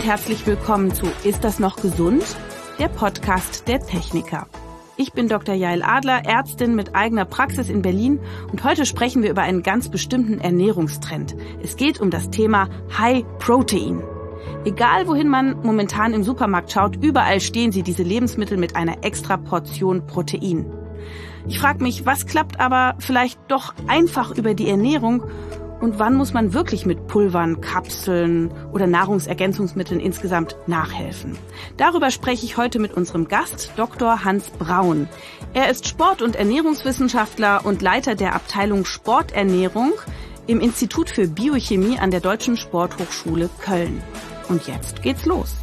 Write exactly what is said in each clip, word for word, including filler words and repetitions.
und herzlich willkommen zu Ist das noch gesund? Der Podcast der Techniker. Ich bin Doktor Jael Adler, Ärztin mit eigener Praxis in Berlin und heute sprechen wir über einen ganz bestimmten Ernährungstrend. Es geht um das Thema High Protein. Egal wohin man momentan im Supermarkt schaut, überall stehen sie, diese Lebensmittel, mit einer extra Portion Protein. Ich frage mich, was klappt aber vielleicht doch einfach über die Ernährung und wann muss man wirklich mit Pulvern, Kapseln oder Nahrungsergänzungsmitteln insgesamt nachhelfen? Darüber spreche ich heute mit unserem Gast, Doktor Hans Braun. Er ist Sport- und Ernährungswissenschaftler und Leiter der Abteilung Sporternährung im Institut für Biochemie an der Deutschen Sporthochschule Köln. Und jetzt geht's los.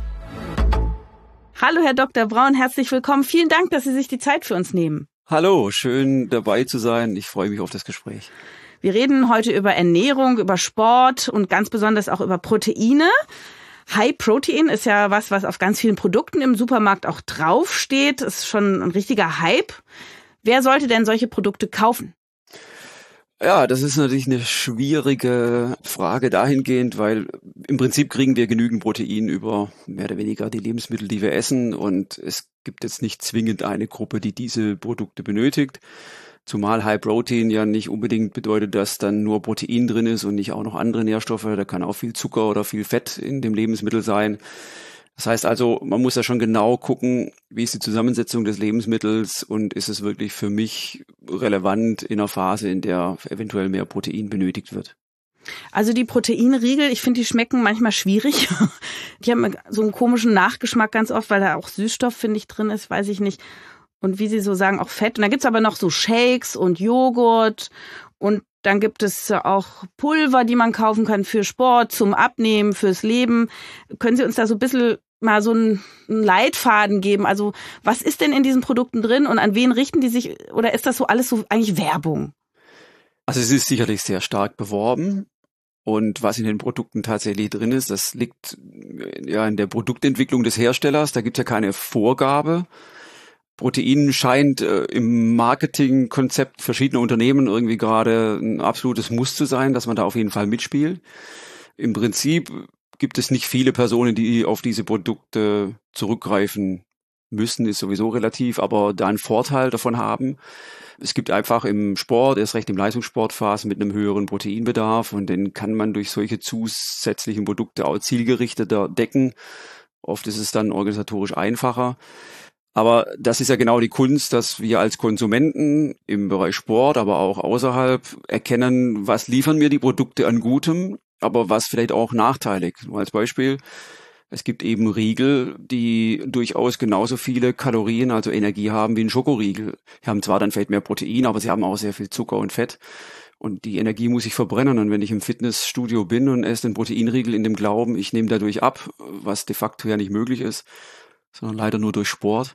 Hallo Herr Doktor Braun, herzlich willkommen. Vielen Dank, dass Sie sich die Zeit für uns nehmen. Hallo, schön dabei zu sein. Ich freue mich auf das Gespräch. Wir reden heute über Ernährung, über Sport und ganz besonders auch über Proteine. High Protein ist ja was, was auf ganz vielen Produkten im Supermarkt auch draufsteht. Ist schon ein richtiger Hype. Wer sollte denn solche Produkte kaufen? Ja, das ist natürlich eine schwierige Frage dahingehend, weil im Prinzip kriegen wir genügend Protein über mehr oder weniger die Lebensmittel, die wir essen. Und es gibt jetzt nicht zwingend eine Gruppe, die diese Produkte benötigt. Zumal High Protein ja nicht unbedingt bedeutet, dass dann nur Protein drin ist und nicht auch noch andere Nährstoffe. Da kann auch viel Zucker oder viel Fett in dem Lebensmittel sein. Das heißt also, man muss ja schon genau gucken, wie ist die Zusammensetzung des Lebensmittels und ist es wirklich für mich relevant in einer Phase, in der eventuell mehr Protein benötigt wird. Also die Proteinriegel, ich finde, die schmecken manchmal schwierig. Die haben so einen komischen Nachgeschmack ganz oft, weil da auch Süßstoff, finde ich, drin ist, weiß ich nicht. Und wie Sie so sagen, auch Fett. Und dann gibt's aber noch so Shakes und Joghurt. Und dann gibt es auch Pulver, die man kaufen kann für Sport, zum Abnehmen, fürs Leben. Können Sie uns da so ein bisschen mal so einen Leitfaden geben? Also was ist denn in diesen Produkten drin und an wen richten die sich? Oder ist das so alles so eigentlich Werbung? Also es ist sicherlich sehr stark beworben. Und was in den Produkten tatsächlich drin ist, das liegt ja in der Produktentwicklung des Herstellers. Da gibt es ja keine Vorgabe. Protein scheint äh, im Marketingkonzept verschiedener Unternehmen irgendwie gerade ein absolutes Muss zu sein, dass man da auf jeden Fall mitspielt. Im Prinzip gibt es nicht viele Personen, die auf diese Produkte zurückgreifen müssen, ist sowieso relativ, aber da einen Vorteil davon haben. Es gibt einfach im Sport, erst recht im Leistungssportphasen mit einem höheren Proteinbedarf und den kann man durch solche zusätzlichen Produkte auch zielgerichteter decken. Oft ist es dann organisatorisch einfacher. Aber das ist ja genau die Kunst, dass wir als Konsumenten im Bereich Sport, aber auch außerhalb erkennen, was liefern mir die Produkte an Gutem, aber was vielleicht auch nachteilig. Nur als Beispiel, es gibt eben Riegel, die durchaus genauso viele Kalorien, also Energie haben wie ein Schokoriegel. Die haben zwar dann vielleicht mehr Protein, aber sie haben auch sehr viel Zucker und Fett. Und die Energie muss ich verbrennen. Und wenn ich im Fitnessstudio bin und esse den Proteinriegel in dem Glauben, ich nehme dadurch ab, was de facto ja nicht möglich ist, sondern leider nur durch Sport,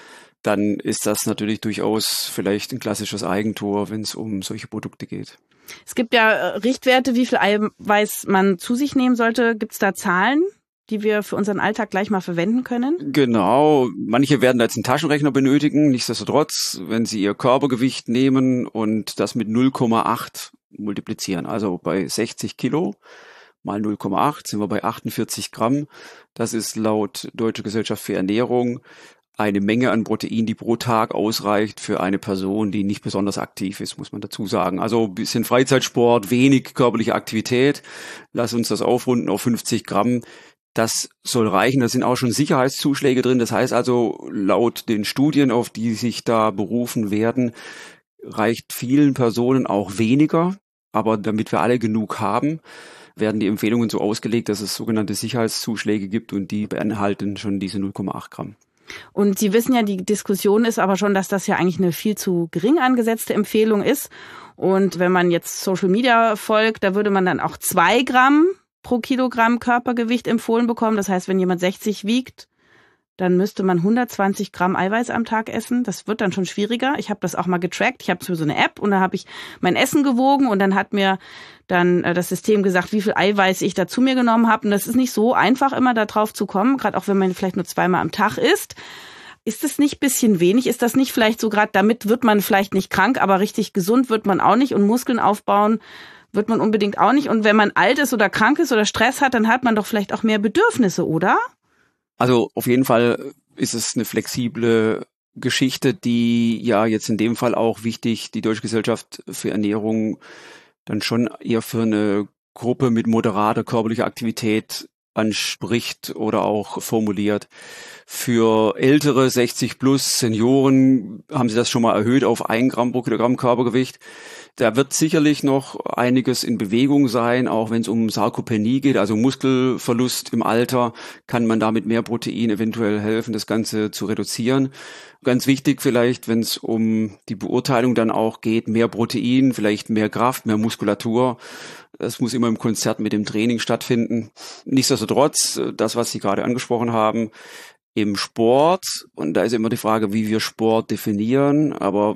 dann ist das natürlich durchaus vielleicht ein klassisches Eigentor, wenn es um solche Produkte geht. Es gibt ja Richtwerte, wie viel Eiweiß man zu sich nehmen sollte. Gibt es da Zahlen, die wir für unseren Alltag gleich mal verwenden können? Genau. Manche werden da jetzt einen Taschenrechner benötigen. Nichtsdestotrotz, wenn Sie Ihr Körpergewicht nehmen und das mit null Komma acht multiplizieren, also bei sechzig Kilo mal null Komma acht sind wir bei achtundvierzig Gramm. Das ist laut Deutsche Gesellschaft für Ernährung eine Menge an Protein, die pro Tag ausreicht für eine Person, die nicht besonders aktiv ist, muss man dazu sagen. Also ein bisschen Freizeitsport, wenig körperliche Aktivität. Lass uns das aufrunden auf fünfzig Gramm. Das soll reichen. Da sind auch schon Sicherheitszuschläge drin. Das heißt also, laut den Studien, auf die sich da berufen werden, reicht vielen Personen auch weniger. Aber damit wir alle genug haben, werden die Empfehlungen so ausgelegt, dass es sogenannte Sicherheitszuschläge gibt und die beinhalten schon diese null Komma acht Gramm. Und Sie wissen ja, die Diskussion ist aber schon, dass das ja eigentlich eine viel zu gering angesetzte Empfehlung ist. Und wenn man jetzt Social Media folgt, da würde man dann auch zwei Gramm pro Kilogramm Körpergewicht empfohlen bekommen. Das heißt, wenn jemand sechzig wiegt, dann müsste man hundertzwanzig Gramm Eiweiß am Tag essen. Das wird dann schon schwieriger. Ich habe das auch mal getrackt. Ich habe so eine App und da habe ich mein Essen gewogen und dann hat mir dann das System gesagt, wie viel Eiweiß ich da zu mir genommen habe. Und das ist nicht so einfach, immer da drauf zu kommen, gerade auch wenn man vielleicht nur zweimal am Tag isst. Ist das nicht ein bisschen wenig? Ist das nicht vielleicht so gerade, damit wird man vielleicht nicht krank, aber richtig gesund wird man auch nicht und Muskeln aufbauen wird man unbedingt auch nicht. Und wenn man alt ist oder krank ist oder Stress hat, dann hat man doch vielleicht auch mehr Bedürfnisse, oder? Also auf jeden Fall ist es eine flexible Geschichte, die ja jetzt in dem Fall auch wichtig, die Deutsche Gesellschaft für Ernährung dann schon eher für eine Gruppe mit moderater körperlicher Aktivität anspricht oder auch formuliert. Für ältere sechzig plus Senioren haben sie das schon mal erhöht auf ein Gramm pro Kilogramm Körpergewicht. Da wird sicherlich noch einiges in Bewegung sein, auch wenn es um Sarkopenie geht, also Muskelverlust im Alter, kann man da mit mehr Protein eventuell helfen, das Ganze zu reduzieren. Ganz wichtig vielleicht, wenn es um die Beurteilung dann auch geht, mehr Protein, vielleicht mehr Kraft, mehr Muskulatur. Das muss immer im Konzert mit dem Training stattfinden. Nichtsdestotrotz, das, was Sie gerade angesprochen haben, im Sport, und da ist immer die Frage, wie wir Sport definieren, aber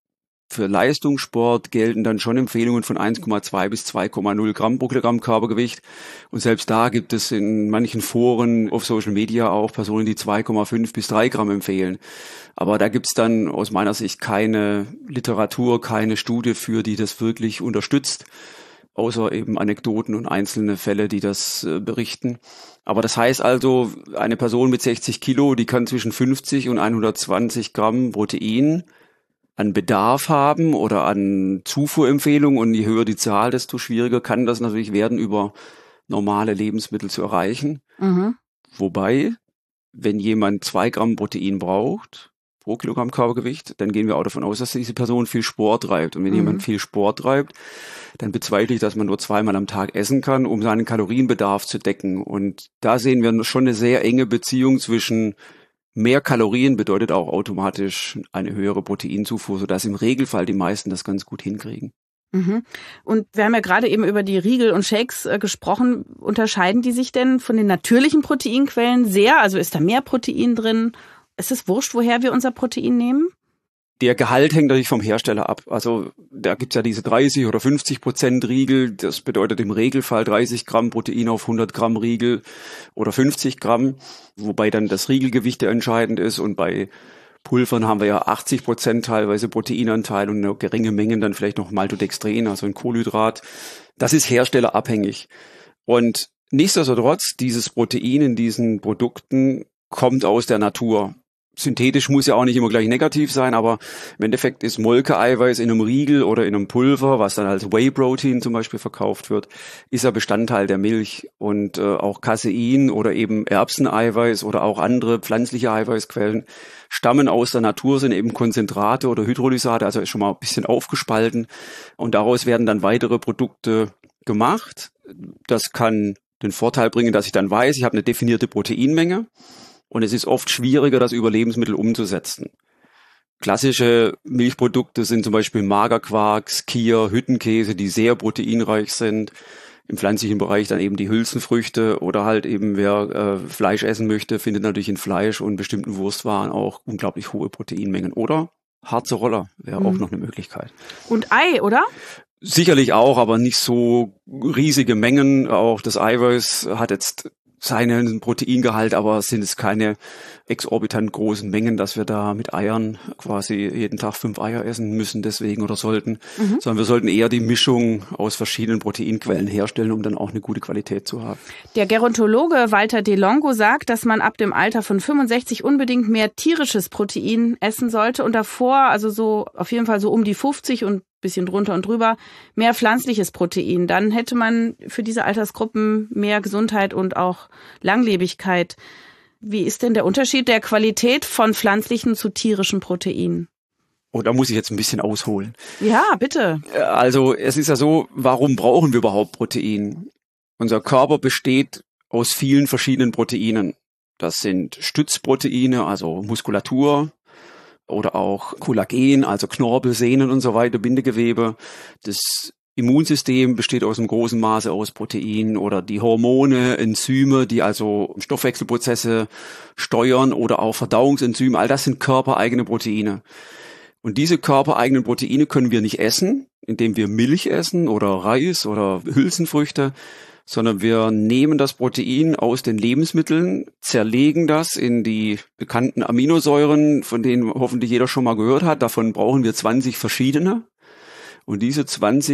für Leistungssport gelten dann schon Empfehlungen von eins Komma zwei bis zwei Komma null Gramm pro Kilogramm Körpergewicht. Und selbst da gibt es in manchen Foren auf Social Media auch Personen, die zwei Komma fünf bis drei Gramm empfehlen. Aber da gibt's dann aus meiner Sicht keine Literatur, keine Studie für, die das wirklich unterstützt, außer eben Anekdoten und einzelne Fälle, die das äh, berichten. Aber das heißt also, eine Person mit sechzig Kilo, die kann zwischen fünfzig und hundertzwanzig Gramm Protein an Bedarf haben oder an Zufuhrempfehlungen, und je höher die Zahl, desto schwieriger kann das natürlich werden, über normale Lebensmittel zu erreichen. Mhm. Wobei, wenn jemand zwei Gramm Protein braucht pro Kilogramm Körpergewicht, dann gehen wir auch davon aus, dass diese Person viel Sport treibt. Und wenn mhm. jemand viel Sport treibt, dann bezweifle ich, dass man nur zweimal am Tag essen kann, um seinen Kalorienbedarf zu decken. Und da sehen wir schon eine sehr enge Beziehung zwischen mehr Kalorien bedeutet auch automatisch eine höhere Proteinzufuhr, sodass im Regelfall die meisten das ganz gut hinkriegen. Mhm. Und wir haben ja gerade eben über die Riegel und Shakes äh, gesprochen. Unterscheiden die sich denn von den natürlichen Proteinquellen sehr? Also ist da mehr Protein drin? Ist es wurscht, woher wir unser Protein nehmen? Der Gehalt hängt natürlich vom Hersteller ab. Also da gibt's ja diese dreißig oder fünfzig Prozent Riegel. Das bedeutet im Regelfall dreißig Gramm Protein auf hundert Gramm Riegel oder fünfzig Gramm, wobei dann das Riegelgewicht ja entscheidend ist. Und bei Pulvern haben wir ja achtzig Prozent teilweise Proteinanteil und eine geringe Menge dann vielleicht noch Maltodextrin, also ein Kohlenhydrat. Das ist herstellerabhängig. Und nichtsdestotrotz, dieses Protein in diesen Produkten kommt aus der Natur. Synthetisch muss ja auch nicht immer gleich negativ sein, aber im Endeffekt ist Molkeeiweiß in einem Riegel oder in einem Pulver, was dann als Whey-Protein zum Beispiel verkauft wird, ist ja Bestandteil der Milch. Und äh, auch Casein oder eben Erbseneiweiß oder auch andere pflanzliche Eiweißquellen stammen aus der Natur, sind eben Konzentrate oder Hydrolysate, also ist schon mal ein bisschen aufgespalten. Und daraus werden dann weitere Produkte gemacht. Das kann den Vorteil bringen, dass ich dann weiß, ich habe eine definierte Proteinmenge. Und es ist oft schwieriger, das über Lebensmittel umzusetzen. Klassische Milchprodukte sind zum Beispiel Magerquark, Skier, Hüttenkäse, die sehr proteinreich sind. Im pflanzlichen Bereich dann eben die Hülsenfrüchte oder halt eben wer äh, Fleisch essen möchte, findet natürlich in Fleisch und bestimmten Wurstwaren auch unglaublich hohe Proteinmengen. Oder Harze Roller wäre mhm. auch noch eine Möglichkeit. Und Ei, oder? Sicherlich auch, aber nicht so riesige Mengen. Auch das Eiweiß hat jetzt seinen Proteingehalt, aber sind es keine exorbitant großen Mengen, dass wir da mit Eiern quasi jeden Tag fünf Eier essen müssen deswegen oder sollten, mhm. sondern wir sollten eher die Mischung aus verschiedenen Proteinquellen herstellen, um dann auch eine gute Qualität zu haben. Der Gerontologe Walter De Longo sagt, dass man ab dem Alter von fünfundsechzig unbedingt mehr tierisches Protein essen sollte und davor, also so auf jeden Fall so um die fünfzig und bisschen drunter und drüber, mehr pflanzliches Protein. Dann hätte man für diese Altersgruppen mehr Gesundheit und auch Langlebigkeit. Wie ist denn der Unterschied der Qualität von pflanzlichen zu tierischen Proteinen? Oh, da muss ich jetzt ein bisschen ausholen. Ja, bitte. Also es ist ja so, warum brauchen wir überhaupt Protein? Unser Körper besteht aus vielen verschiedenen Proteinen. Das sind Stützproteine, also Muskulatur, oder auch Kollagen, also Knorpel, Sehnen und so weiter, Bindegewebe. Das Immunsystem besteht aus einem großen Maße aus Protein oder die Hormone, Enzyme, die also Stoffwechselprozesse steuern oder auch Verdauungsenzyme. All das sind körpereigene Proteine. Und diese körpereigenen Proteine können wir nicht essen, indem wir Milch essen oder Reis oder Hülsenfrüchte, sondern wir nehmen das Protein aus den Lebensmitteln, zerlegen das in die bekannten Aminosäuren, von denen hoffentlich jeder schon mal gehört hat. Davon brauchen wir zwanzig verschiedene. Und diese zwanzig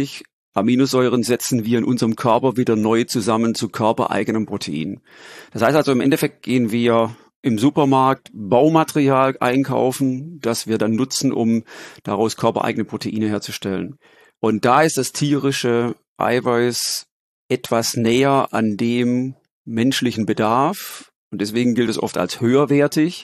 Aminosäuren setzen wir in unserem Körper wieder neu zusammen zu körpereigenen Proteinen. Das heißt also, im Endeffekt gehen wir im Supermarkt Baumaterial einkaufen, das wir dann nutzen, um daraus körpereigene Proteine herzustellen. Und da ist das tierische Eiweiß etwas näher an dem menschlichen Bedarf. Und deswegen gilt es oft als höherwertig.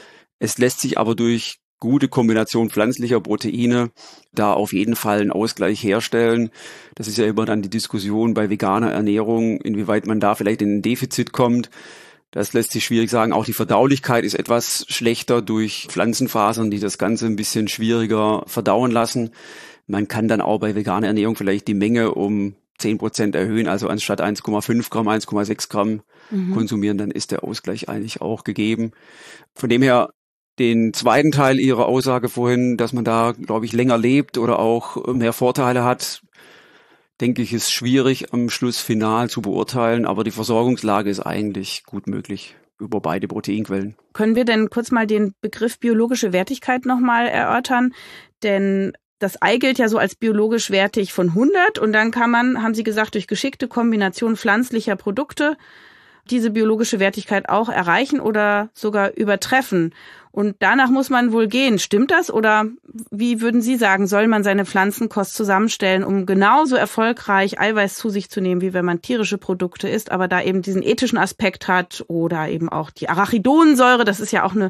Es lässt sich aber durch gute Kombination pflanzlicher Proteine da auf jeden Fall einen Ausgleich herstellen. Das ist ja immer dann die Diskussion bei veganer Ernährung, inwieweit man da vielleicht in ein Defizit kommt. Das lässt sich schwierig sagen. Auch die Verdaulichkeit ist etwas schlechter durch Pflanzenfasern, die das Ganze ein bisschen schwieriger verdauen lassen. Man kann dann auch bei veganer Ernährung vielleicht die Menge um zehn Prozent erhöhen, also anstatt eins Komma fünf Gramm, eins Komma sechs Gramm mhm. konsumieren, dann ist der Ausgleich eigentlich auch gegeben. Von dem her, den zweiten Teil Ihrer Aussage vorhin, dass man da, glaube ich, länger lebt oder auch mehr Vorteile hat, denke ich, ist schwierig am Schluss final zu beurteilen, aber die Versorgungslage ist eigentlich gut möglich über beide Proteinquellen. Können wir denn kurz mal den Begriff biologische Wertigkeit nochmal erörtern? Denn das Ei gilt ja so als biologisch wertig von hundert und dann kann man, haben Sie gesagt, durch geschickte Kombination pflanzlicher Produkte diese biologische Wertigkeit auch erreichen oder sogar übertreffen. Und danach muss man wohl gehen. Stimmt das? Oder wie würden Sie sagen, soll man seine Pflanzenkost zusammenstellen, um genauso erfolgreich Eiweiß zu sich zu nehmen, wie wenn man tierische Produkte isst, aber da eben diesen ethischen Aspekt hat oder eben auch die Arachidonsäure, das ist ja auch eine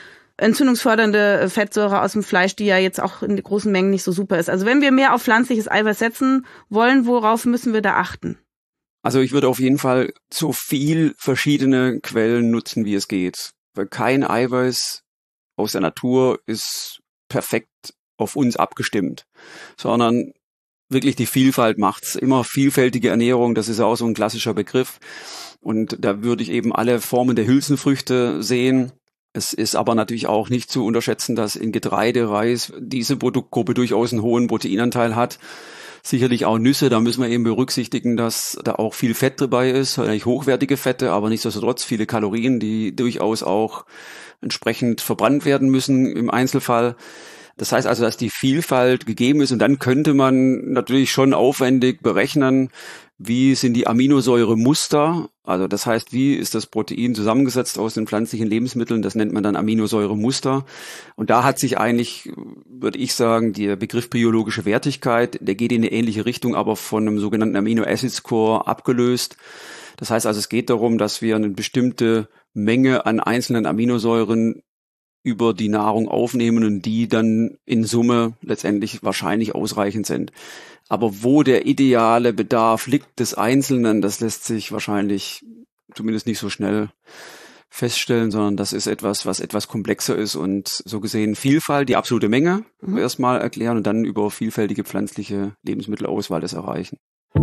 entzündungsfördernde Fettsäure aus dem Fleisch, die ja jetzt auch in großen Mengen nicht so super ist. Also wenn wir mehr auf pflanzliches Eiweiß setzen wollen, worauf müssen wir da achten? Also ich würde auf jeden Fall so viel verschiedene Quellen nutzen, wie es geht. Weil kein Eiweiß aus der Natur ist perfekt auf uns abgestimmt, sondern wirklich die Vielfalt macht's. Immer vielfältige Ernährung, das ist ja auch so ein klassischer Begriff. Und da würde ich eben alle Formen der Hülsenfrüchte sehen. Es ist aber natürlich auch nicht zu unterschätzen, dass in Getreide, Reis diese Produktgruppe durchaus einen hohen Proteinanteil hat. Sicherlich auch Nüsse, da müssen wir eben berücksichtigen, dass da auch viel Fett dabei ist, eigentlich hochwertige Fette, aber nichtsdestotrotz viele Kalorien, die durchaus auch entsprechend verbrannt werden müssen im Einzelfall. Das heißt also, dass die Vielfalt gegeben ist und dann könnte man natürlich schon aufwendig berechnen, wie sind die Aminosäuremuster, also das heißt, wie ist das Protein zusammengesetzt aus den pflanzlichen Lebensmitteln, das nennt man dann Aminosäuremuster. Und da hat sich eigentlich, würde ich sagen, der Begriff biologische Wertigkeit, der geht in eine ähnliche Richtung, aber von einem sogenannten Amino-Acid-Score abgelöst. Das heißt also, es geht darum, dass wir eine bestimmte Menge an einzelnen Aminosäuren über die Nahrung aufnehmen und die dann in Summe letztendlich wahrscheinlich ausreichend sind. Aber wo der ideale Bedarf liegt des Einzelnen, das lässt sich wahrscheinlich zumindest nicht so schnell feststellen, sondern das ist etwas, was etwas komplexer ist und so gesehen Vielfalt, die absolute Menge mhm. erstmal erklären und dann über vielfältige pflanzliche Lebensmittelauswahl das erreichen.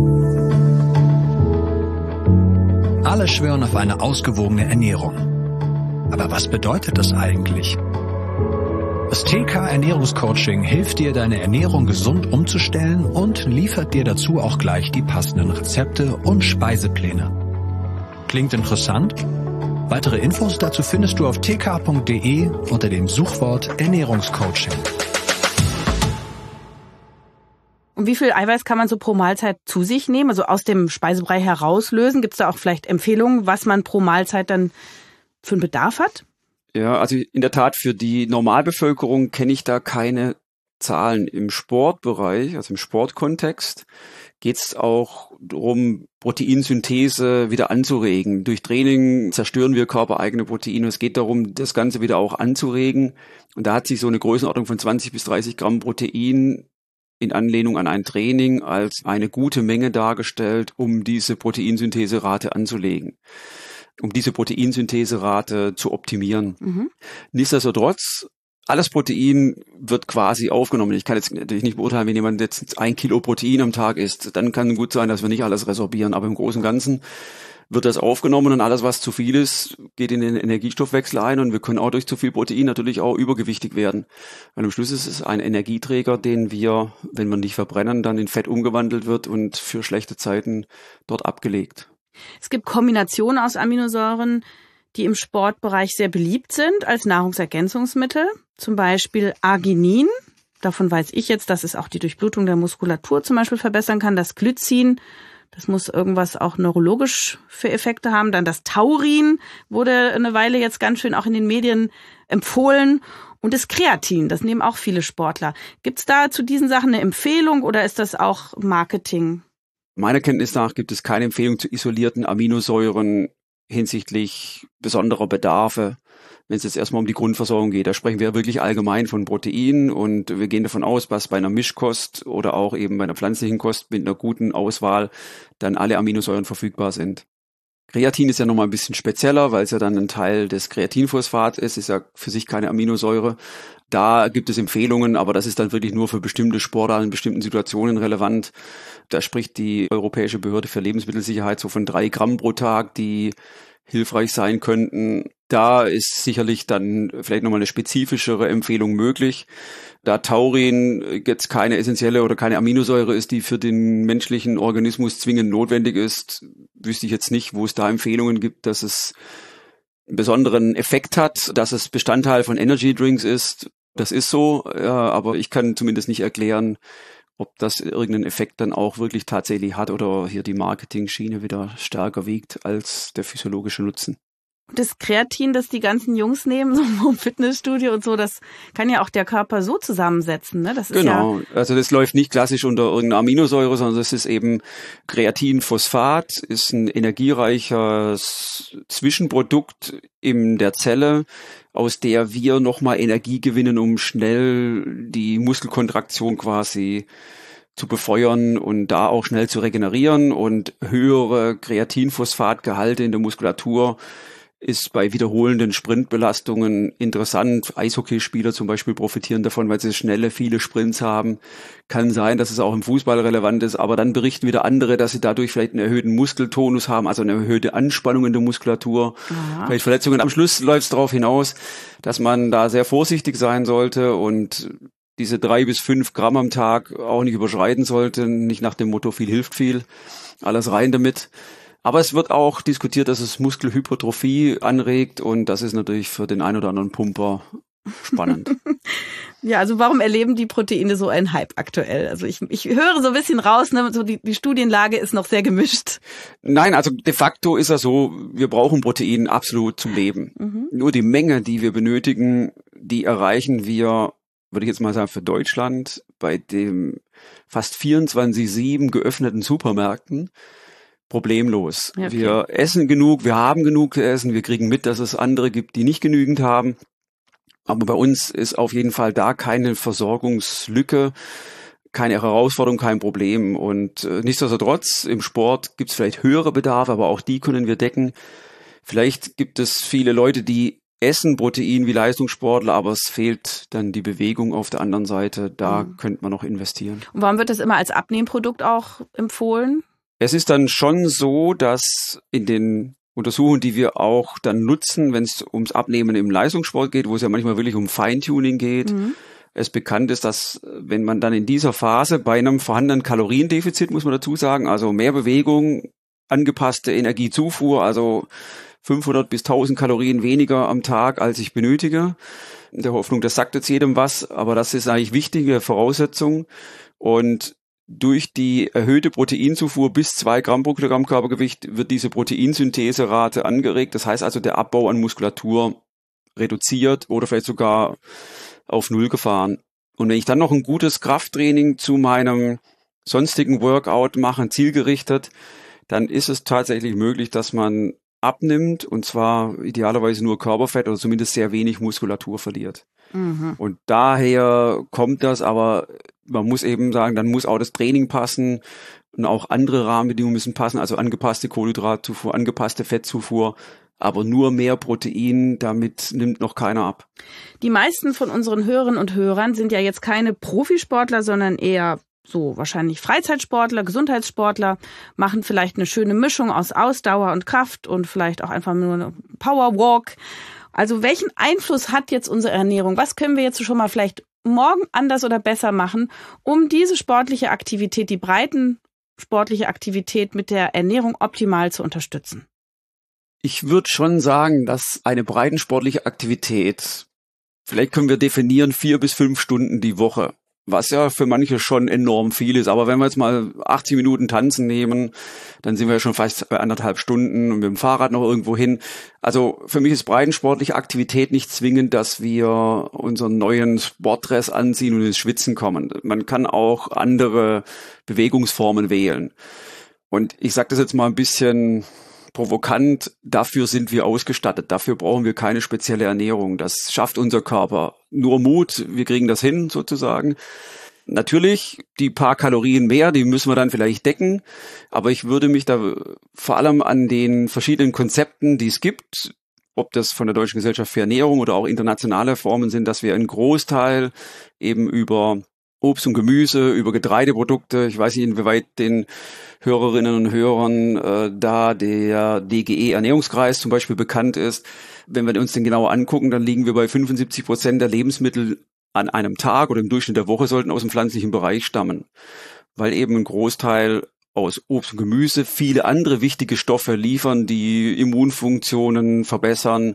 Alle schwören auf eine ausgewogene Ernährung. Aber was bedeutet das eigentlich? Das T K Ernährungscoaching hilft dir, deine Ernährung gesund umzustellen und liefert dir dazu auch gleich die passenden Rezepte und Speisepläne. Klingt interessant? Weitere Infos dazu findest du auf t k punkt d e unter dem Suchwort Ernährungscoaching. Und wie viel Eiweiß kann man so pro Mahlzeit zu sich nehmen, also aus dem Speisebrei herauslösen? Gibt es da auch vielleicht Empfehlungen, was man pro Mahlzeit dann für einen Bedarf hat? Ja, also in der Tat für die Normalbevölkerung kenne ich da keine Zahlen. Im Sportbereich, also im Sportkontext, geht es auch darum, Proteinsynthese wieder anzuregen. Durch Training zerstören wir körpereigene Proteine. Es geht darum, das Ganze wieder auch anzuregen. Und da hat sich so eine Größenordnung von zwanzig bis dreißig Gramm Protein in Anlehnung an ein Training als eine gute Menge dargestellt, um diese Proteinsyntheserate anzulegen. um diese Proteinsyntheserate zu optimieren. Mhm. Nichtsdestotrotz, alles Protein wird quasi aufgenommen. Ich kann jetzt natürlich nicht beurteilen, wenn jemand jetzt ein Kilo Protein am Tag isst, dann kann gut sein, dass wir nicht alles resorbieren, aber im Großen und Ganzen wird das aufgenommen und alles, was zu viel ist, geht in den Energiestoffwechsel ein und wir können auch durch zu viel Protein natürlich auch übergewichtig werden. Weil am Schluss ist es ein Energieträger, den wir, wenn wir nicht verbrennen, dann in Fett umgewandelt wird und für schlechte Zeiten dort abgelegt. Es gibt Kombinationen aus Aminosäuren, die im Sportbereich sehr beliebt sind als Nahrungsergänzungsmittel. Zum Beispiel Arginin, Davon weiß ich jetzt, dass es auch die Durchblutung der Muskulatur zum Beispiel verbessern kann. Das Glycin, das muss irgendwas auch neurologisch für Effekte haben. Dann das Taurin wurde eine Weile jetzt ganz schön auch in den Medien empfohlen. Und das Kreatin, das nehmen auch viele Sportler. Gibt es da zu diesen Sachen eine Empfehlung oder ist das auch Marketing? Meiner Kenntnis nach gibt es keine Empfehlung zu isolierten Aminosäuren hinsichtlich besonderer Bedarfe, wenn es jetzt erstmal um die Grundversorgung geht. Da sprechen wir wirklich allgemein von Proteinen und wir gehen davon aus, dass bei einer Mischkost oder auch eben bei einer pflanzlichen Kost mit einer guten Auswahl dann alle Aminosäuren verfügbar sind. Kreatin ist ja nochmal ein bisschen spezieller, weil es ja dann ein Teil des Kreatinphosphat ist, ist ja für sich keine Aminosäure. Da gibt es Empfehlungen, aber das ist dann wirklich nur für bestimmte Sportarten in bestimmten Situationen relevant. Da spricht die Europäische Behörde für Lebensmittelsicherheit so von drei Gramm pro Tag, die hilfreich sein könnten. Da ist sicherlich dann vielleicht nochmal eine spezifischere Empfehlung möglich. Da Taurin jetzt keine essentielle oder keine Aminosäure ist, die für den menschlichen Organismus zwingend notwendig ist, wüsste ich jetzt nicht, wo es da Empfehlungen gibt, dass es einen besonderen Effekt hat, dass es Bestandteil von Energy Drinks ist. Das ist so, ja, aber ich kann zumindest nicht erklären, ob das irgendeinen Effekt dann auch wirklich tatsächlich hat oder hier die Marketing-Schiene wieder stärker wiegt als der physiologische Nutzen. Das Kreatin, das die ganzen Jungs nehmen, so vom Fitnessstudio und so, das kann ja auch der Körper so zusammensetzen, ne? Das ist genau, ja also das läuft nicht klassisch unter irgendeiner Aminosäure, sondern das ist eben Kreatinphosphat, ist ein energiereiches Zwischenprodukt in der Zelle, aus der wir nochmal Energie gewinnen, um schnell die Muskelkontraktion quasi zu befeuern und da auch schnell zu regenerieren. Und höhere Kreatinphosphatgehalte in der Muskulatur ist bei wiederholenden Sprintbelastungen interessant. Eishockeyspieler zum Beispiel profitieren davon, weil sie schnelle, viele Sprints haben. Kann sein, dass es auch im Fußball relevant ist, aber dann berichten wieder andere, dass sie dadurch vielleicht einen erhöhten Muskeltonus haben, also eine erhöhte Anspannung in der Muskulatur. Aha. Vielleicht Verletzungen. Am Schluss läuft es darauf hinaus, dass man da sehr vorsichtig sein sollte und diese drei bis fünf Gramm am Tag auch nicht überschreiten sollte, nicht nach dem Motto viel hilft viel, alles rein damit. Aber es wird auch diskutiert, dass es Muskelhypertrophie anregt und das ist natürlich für den einen oder anderen Pumper spannend. Ja, also warum erleben die Proteine so einen Hype aktuell? Also ich, ich höre so ein bisschen raus, ne, so die, die Studienlage ist noch sehr gemischt. Nein, also de facto ist es so, wir brauchen Protein absolut zum Leben. Mhm. Nur die Menge, die wir benötigen, die erreichen wir, würde ich jetzt mal sagen, für Deutschland bei dem fast vierundzwanzig sieben geöffneten Supermärkten problemlos. Okay. Wir essen genug, wir haben genug zu essen, wir kriegen mit, dass es andere gibt, die nicht genügend haben. Aber bei uns ist auf jeden Fall da keine Versorgungslücke, keine Herausforderung, kein Problem. Und äh, nichtsdestotrotz, im Sport gibt es vielleicht höhere Bedarfe, aber auch die können wir decken. Vielleicht gibt es viele Leute, die essen Protein wie Leistungssportler, aber es fehlt dann die Bewegung auf der anderen Seite. Da mhm. könnte man noch investieren. Und warum wird das immer als Abnehmprodukt auch empfohlen? Es ist dann schon so, dass in den Untersuchungen, die wir auch dann nutzen, wenn es ums Abnehmen im Leistungssport geht, wo es ja manchmal wirklich um Feintuning geht, mhm. es bekannt ist, dass wenn man dann in dieser Phase bei einem vorhandenen Kaloriendefizit, muss man dazu sagen, also mehr Bewegung, angepasste Energiezufuhr, also fünfhundert bis tausend Kalorien weniger am Tag, als ich benötige, in der Hoffnung, das sagt jetzt jedem was, aber das ist eigentlich wichtige Voraussetzung und durch die erhöhte Proteinzufuhr bis zwei Gramm pro Kilogramm Körpergewicht wird diese Proteinsyntheserate angeregt. Das heißt also, der Abbau an Muskulatur reduziert oder vielleicht sogar auf Null gefahren. Und wenn ich dann noch ein gutes Krafttraining zu meinem sonstigen Workout mache, zielgerichtet, dann ist es tatsächlich möglich, dass man abnimmt und zwar idealerweise nur Körperfett oder zumindest sehr wenig Muskulatur verliert. Mhm. Und daher kommt das, aber man muss eben sagen, dann muss auch das Training passen und auch andere Rahmenbedingungen müssen passen, also angepasste Kohlenhydratzufuhr, angepasste Fettzufuhr, aber nur mehr Protein, damit nimmt noch keiner ab. Die meisten von unseren Hörerinnen und Hörern sind ja jetzt keine Profisportler, sondern eher so wahrscheinlich Freizeitsportler, Gesundheitssportler, machen vielleicht eine schöne Mischung aus Ausdauer und Kraft und vielleicht auch einfach nur eine Powerwalk. Also welchen Einfluss hat jetzt unsere Ernährung? Was können wir jetzt schon mal vielleicht morgen anders oder besser machen, um diese sportliche Aktivität, die breiten sportliche Aktivität mit der Ernährung optimal zu unterstützen? Ich würde schon sagen, dass eine breitensportliche Aktivität, vielleicht können wir definieren, vier bis fünf Stunden die Woche, was ja für manche schon enorm viel ist. Aber wenn wir jetzt mal achtzig Minuten tanzen nehmen, dann sind wir ja schon fast bei anderthalb Stunden und mit dem Fahrrad noch irgendwo hin. Also für mich ist breitensportliche Aktivität nicht zwingend, dass wir unseren neuen Sportdress anziehen und ins Schwitzen kommen. Man kann auch andere Bewegungsformen wählen. Und ich sage das jetzt mal ein bisschen provokant, dafür sind wir ausgestattet, dafür brauchen wir keine spezielle Ernährung, das schafft unser Körper. Nur Mut, wir kriegen das hin sozusagen. Natürlich, die paar Kalorien mehr, die müssen wir dann vielleicht decken, aber ich würde mich da vor allem an den verschiedenen Konzepten, die es gibt, ob das von der Deutschen Gesellschaft für Ernährung oder auch internationale Formen sind, dass wir einen Großteil eben über Obst und Gemüse, über Getreideprodukte, ich weiß nicht, inwieweit den Hörerinnen und Hörern äh, da der D G E-Ernährungskreis zum Beispiel bekannt ist. Wenn wir uns den genauer angucken, dann liegen wir bei fünfundsiebzig Prozent der Lebensmittel an einem Tag oder im Durchschnitt der Woche sollten aus dem pflanzlichen Bereich stammen, weil eben ein Großteil aus Obst und Gemüse viele andere wichtige Stoffe liefern, die Immunfunktionen verbessern,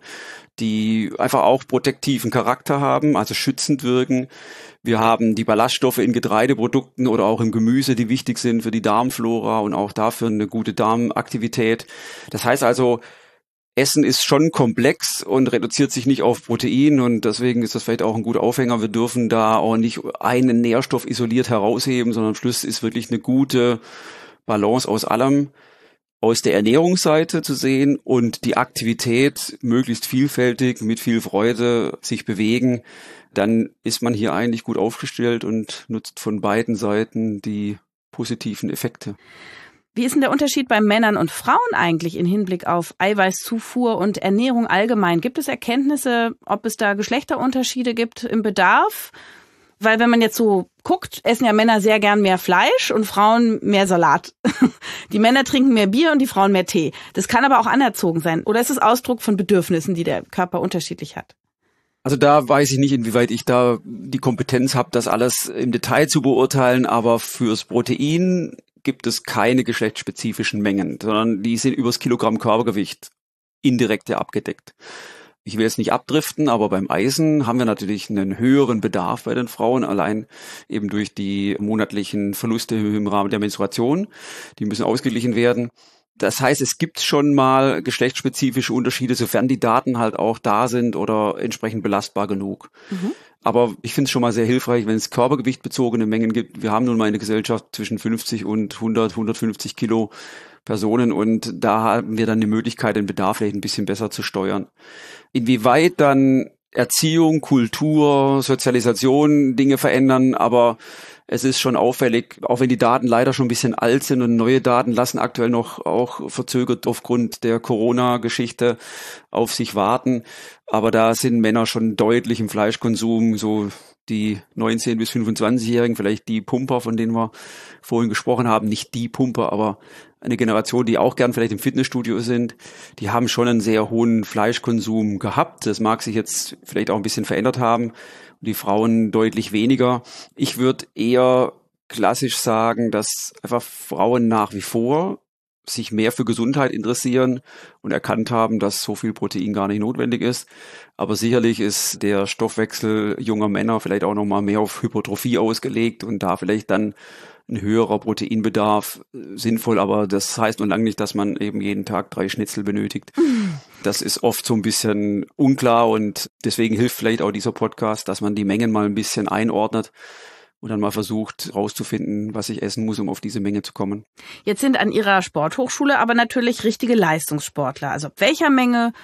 die einfach auch protektiven Charakter haben, also schützend wirken. Wir haben die Ballaststoffe in Getreideprodukten oder auch im Gemüse, die wichtig sind für die Darmflora und auch dafür eine gute Darmaktivität. Das heißt also, Essen ist schon komplex und reduziert sich nicht auf Protein und deswegen ist das vielleicht auch ein guter Aufhänger. Wir dürfen da auch nicht einen Nährstoff isoliert herausheben, sondern am Schluss ist wirklich eine gute Balance aus allem, aus der Ernährungsseite zu sehen und die Aktivität möglichst vielfältig, mit viel Freude sich bewegen. Dann ist man hier eigentlich gut aufgestellt und nutzt von beiden Seiten die positiven Effekte. Wie ist denn der Unterschied bei Männern und Frauen eigentlich im Hinblick auf Eiweißzufuhr und Ernährung allgemein? Gibt es Erkenntnisse, ob es da Geschlechterunterschiede gibt im Bedarf? Weil wenn man jetzt so guckt, essen ja Männer sehr gern mehr Fleisch und Frauen mehr Salat. Die Männer trinken mehr Bier und die Frauen mehr Tee. Das kann aber auch anerzogen sein. Oder ist es Ausdruck von Bedürfnissen, die der Körper unterschiedlich hat? Also da weiß ich nicht, inwieweit ich da die Kompetenz habe, das alles im Detail zu beurteilen, aber fürs Protein gibt es keine geschlechtsspezifischen Mengen, sondern die sind übers Kilogramm Körpergewicht indirekt ja abgedeckt. Ich will jetzt nicht abdriften, aber beim Eisen haben wir natürlich einen höheren Bedarf bei den Frauen, allein eben durch die monatlichen Verluste im Rahmen der Menstruation. Die müssen ausgeglichen werden. Das heißt, es gibt schon mal geschlechtsspezifische Unterschiede, sofern die Daten halt auch da sind oder entsprechend belastbar genug. Mhm. Aber ich finde es schon mal sehr hilfreich, wenn es körpergewichtbezogene Mengen gibt. Wir haben nun mal eine Gesellschaft zwischen fünfzig und hundert, hundertfünfzig Kilo Personen und da haben wir dann die Möglichkeit, den Bedarf vielleicht ein bisschen besser zu steuern. Inwieweit dann Erziehung, Kultur, Sozialisation Dinge verändern, aber es ist schon auffällig, auch wenn die Daten leider schon ein bisschen alt sind und neue Daten lassen aktuell noch auch verzögert aufgrund der Corona-Geschichte auf sich warten. Aber da sind Männer schon deutlich im Fleischkonsum, so die neunzehn- bis fünfundzwanzigjährigen, vielleicht die Pumper, von denen wir vorhin gesprochen haben, nicht die Pumper, aber eine Generation, die auch gern vielleicht im Fitnessstudio sind, die haben schon einen sehr hohen Fleischkonsum gehabt. Das mag sich jetzt vielleicht auch ein bisschen verändert haben. Die Frauen deutlich weniger. Ich würde eher klassisch sagen, dass einfach Frauen nach wie vor sich mehr für Gesundheit interessieren und erkannt haben, dass so viel Protein gar nicht notwendig ist. Aber sicherlich ist der Stoffwechsel junger Männer vielleicht auch nochmal mehr auf Hypertrophie ausgelegt und da vielleicht dann ein höherer Proteinbedarf sinnvoll, aber das heißt noch lange nicht, dass man eben jeden Tag drei Schnitzel benötigt. Das ist oft so ein bisschen unklar und deswegen hilft vielleicht auch dieser Podcast, dass man die Mengen mal ein bisschen einordnet und dann mal versucht rauszufinden, was ich essen muss, um auf diese Menge zu kommen. Jetzt sind an Ihrer Sporthochschule aber natürlich richtige Leistungssportler. Also ab welcher Menge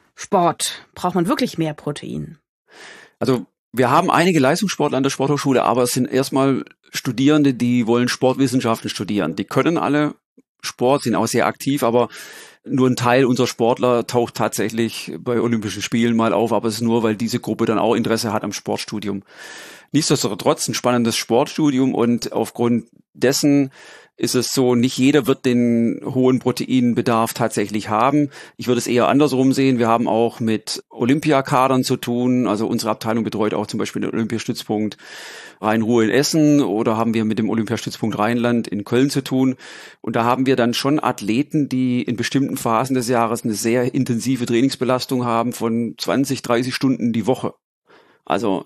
Sport braucht man wirklich mehr Protein? Also wir haben einige Leistungssportler an der Sporthochschule, aber es sind erstmal Studierende, die wollen Sportwissenschaften studieren. Die können alle Sport, sind auch sehr aktiv, aber nur ein Teil unserer Sportler taucht tatsächlich bei Olympischen Spielen mal auf, aber es ist nur, weil diese Gruppe dann auch Interesse hat am Sportstudium. Nichtsdestotrotz ein spannendes Sportstudium und aufgrund dessen ist es so, nicht jeder wird den hohen Proteinbedarf tatsächlich haben. Ich würde es eher andersrum sehen. Wir haben auch mit Olympiakadern zu tun. Also unsere Abteilung betreut auch zum Beispiel den Olympiastützpunkt Rhein-Ruhr in Essen oder haben wir mit dem Olympiastützpunkt Rheinland in Köln zu tun. Und da haben wir dann schon Athleten, die in bestimmten Phasen des Jahres eine sehr intensive Trainingsbelastung haben von zwanzig, dreißig Stunden die Woche. Also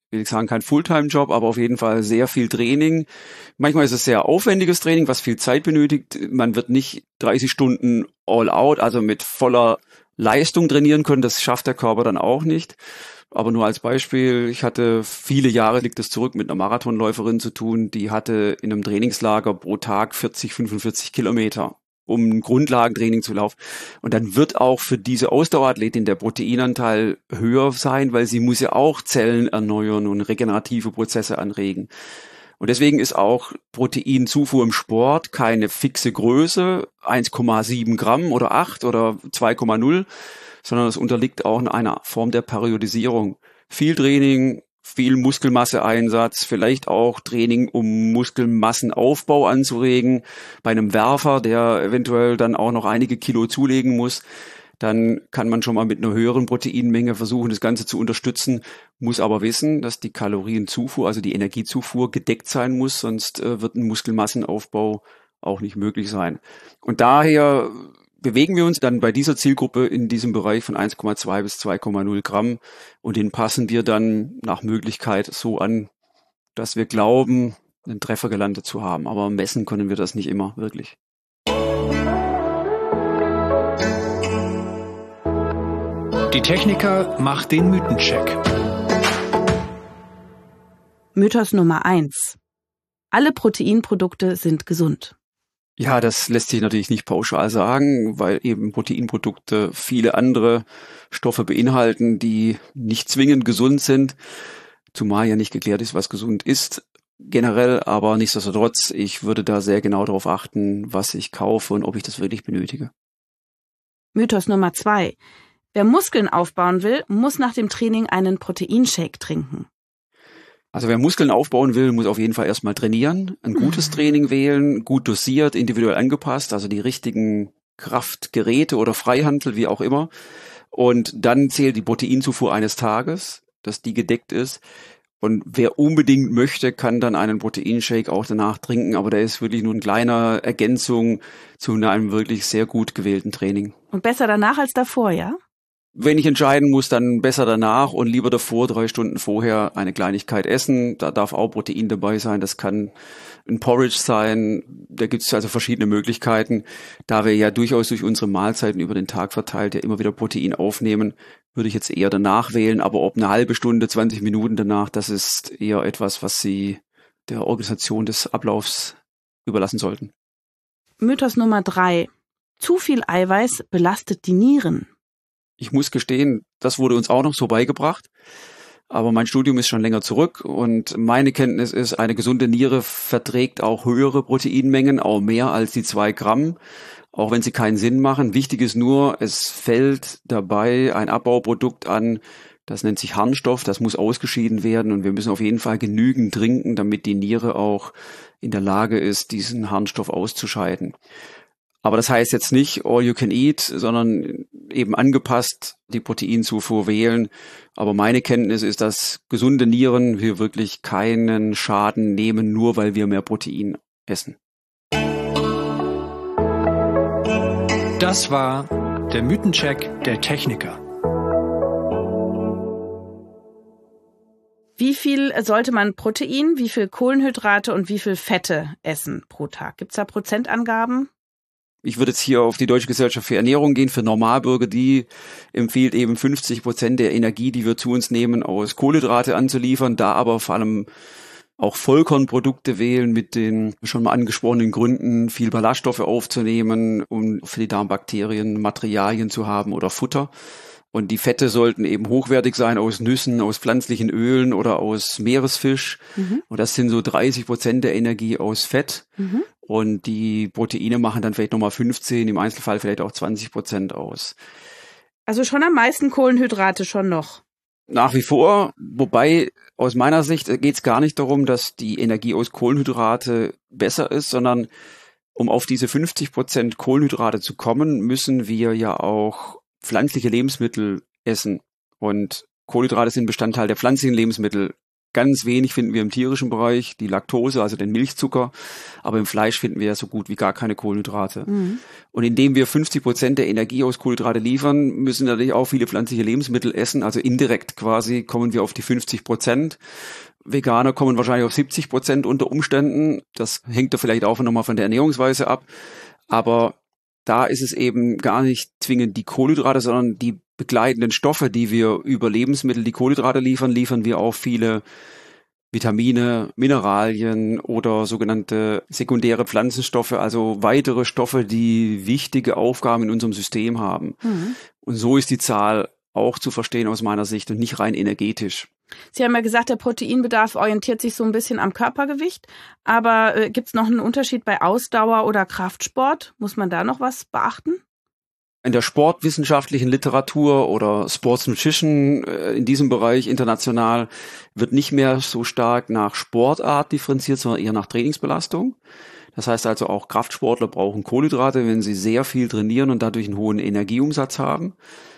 will ich sagen, kein Fulltime-Job, aber auf jeden Fall sehr viel Training. Manchmal ist es sehr aufwendiges Training, was viel Zeit benötigt. Man wird nicht dreißig Stunden all out, also mit voller Leistung trainieren können. Das schafft der Körper dann auch nicht. Aber nur als Beispiel, ich hatte viele Jahre, liegt es zurück, mit einer Marathonläuferin zu tun, die hatte in einem Trainingslager pro Tag vierzig, fünfundvierzig Kilometer, um ein Grundlagentraining zu laufen. Und dann wird auch für diese Ausdauerathletin der Proteinanteil höher sein, weil sie muss ja auch Zellen erneuern und regenerative Prozesse anregen. Und deswegen ist auch Proteinzufuhr im Sport keine fixe Größe, eins Komma sieben Gramm oder acht oder zwei Komma null, sondern es unterliegt auch in einer Form der Periodisierung. Viel Training, viel Muskelmasseeinsatz, vielleicht auch Training, um Muskelmassenaufbau anzuregen. Bei einem Werfer, der eventuell dann auch noch einige Kilo zulegen muss, dann kann man schon mal mit einer höheren Proteinmenge versuchen, das Ganze zu unterstützen, muss aber wissen, dass die Kalorienzufuhr, also die Energiezufuhr gedeckt sein muss, sonst äh, wird ein Muskelmassenaufbau auch nicht möglich sein. Und daher bewegen wir uns dann bei dieser Zielgruppe in diesem Bereich von eins Komma zwei bis zwei Komma null Gramm und den passen wir dann nach Möglichkeit so an, dass wir glauben, einen Treffer gelandet zu haben. Aber messen können wir das nicht immer wirklich. Die Techniker macht den Mythencheck. Mythos Nummer eins. Alle Proteinprodukte sind gesund. Ja, das lässt sich natürlich nicht pauschal sagen, weil eben Proteinprodukte viele andere Stoffe beinhalten, die nicht zwingend gesund sind, zumal ja nicht geklärt ist, was gesund ist generell, aber nichtsdestotrotz, ich würde da sehr genau darauf achten, was ich kaufe und ob ich das wirklich benötige. Mythos Nummer zwei. Wer Muskeln aufbauen will, muss nach dem Training einen Proteinshake trinken. Also wer Muskeln aufbauen will, muss auf jeden Fall erstmal trainieren, ein gutes Training wählen, gut dosiert, individuell angepasst, also die richtigen Kraftgeräte oder Freihantel, wie auch immer. Und dann zählt die Proteinzufuhr eines Tages, dass die gedeckt ist. Und wer unbedingt möchte, kann dann einen Proteinshake auch danach trinken, aber der ist wirklich nur eine kleine Ergänzung zu einem wirklich sehr gut gewählten Training. Und besser danach als davor, ja? Wenn ich entscheiden muss, dann besser danach und lieber davor, drei Stunden vorher eine Kleinigkeit essen. Da darf auch Protein dabei sein. Das kann ein Porridge sein. Da gibt es also verschiedene Möglichkeiten. Da wir ja durchaus durch unsere Mahlzeiten über den Tag verteilt ja immer wieder Protein aufnehmen, würde ich jetzt eher danach wählen. Aber ob eine halbe Stunde, zwanzig Minuten danach, das ist eher etwas, was Sie der Organisation des Ablaufs überlassen sollten. Mythos Nummer drei. Zu viel Eiweiß belastet die Nieren. Ich muss gestehen, das wurde uns auch noch so beigebracht, aber mein Studium ist schon länger zurück und meine Kenntnis ist, eine gesunde Niere verträgt auch höhere Proteinmengen, auch mehr als die zwei Gramm, auch wenn sie keinen Sinn machen. Wichtig ist nur, es fällt dabei ein Abbauprodukt an, das nennt sich Harnstoff, das muss ausgeschieden werden und wir müssen auf jeden Fall genügend trinken, damit die Niere auch in der Lage ist, diesen Harnstoff auszuscheiden. Aber das heißt jetzt nicht all you can eat, sondern eben angepasst die Proteinzufuhr wählen. Aber meine Kenntnis ist, dass gesunde Nieren wir wirklich keinen Schaden nehmen, nur weil wir mehr Protein essen. Das war der Mythencheck der Techniker. Wie viel sollte man Protein, wie viel Kohlenhydrate und wie viel Fette essen pro Tag? Gibt es da Prozentangaben? Ich würde jetzt hier auf die Deutsche Gesellschaft für Ernährung gehen, für Normalbürger, die empfiehlt eben fünfzig Prozent der Energie, die wir zu uns nehmen, aus Kohlenhydrate anzuliefern, da aber vor allem auch Vollkornprodukte wählen mit den schon mal angesprochenen Gründen, viel Ballaststoffe aufzunehmen, um für die Darmbakterien Materialien zu haben oder Futter. Und die Fette sollten eben hochwertig sein aus Nüssen, aus pflanzlichen Ölen oder aus Meeresfisch. Mhm. Und das sind so dreißig Prozent der Energie aus Fett. Mhm. Und die Proteine machen dann vielleicht nochmal fünfzehn, im Einzelfall vielleicht auch zwanzig Prozent aus. Also schon am meisten Kohlenhydrate schon noch. Nach wie vor, wobei aus meiner Sicht geht es gar nicht darum, dass die Energie aus Kohlenhydrate besser ist, sondern um auf diese fünfzig Prozent Kohlenhydrate zu kommen, müssen wir ja auch pflanzliche Lebensmittel essen. Und Kohlenhydrate sind Bestandteil der pflanzlichen Lebensmittel. Ganz wenig finden wir im tierischen Bereich, die Laktose, also den Milchzucker. Aber im Fleisch finden wir ja so gut wie gar keine Kohlenhydrate. Mhm. Und indem wir fünfzig Prozent der Energie aus Kohlenhydrate liefern, müssen natürlich auch viele pflanzliche Lebensmittel essen. Also indirekt quasi kommen wir auf die fünfzig Prozent. Veganer kommen wahrscheinlich auf siebzig Prozent unter Umständen. Das hängt da vielleicht auch nochmal von der Ernährungsweise ab. Aber da ist es eben gar nicht zwingend die Kohlenhydrate, sondern die begleitenden Stoffe, die wir über Lebensmittel, die Kohlenhydrate liefern, liefern wir auch viele Vitamine, Mineralien oder sogenannte sekundäre Pflanzenstoffe, also weitere Stoffe, die wichtige Aufgaben in unserem System haben. Mhm. Und so ist die Zahl auch zu verstehen aus meiner Sicht und nicht rein energetisch. Sie haben ja gesagt, der Proteinbedarf orientiert sich so ein bisschen am Körpergewicht. Aber äh, gibt es noch einen Unterschied bei Ausdauer oder Kraftsport? Muss man da noch was beachten? In der sportwissenschaftlichen Literatur oder Sports Nutrition äh, in diesem Bereich international wird nicht mehr so stark nach Sportart differenziert, sondern eher nach Trainingsbelastung. Das heißt also auch Kraftsportler brauchen Kohlenhydrate, wenn sie sehr viel trainieren und dadurch einen hohen Energieumsatz haben.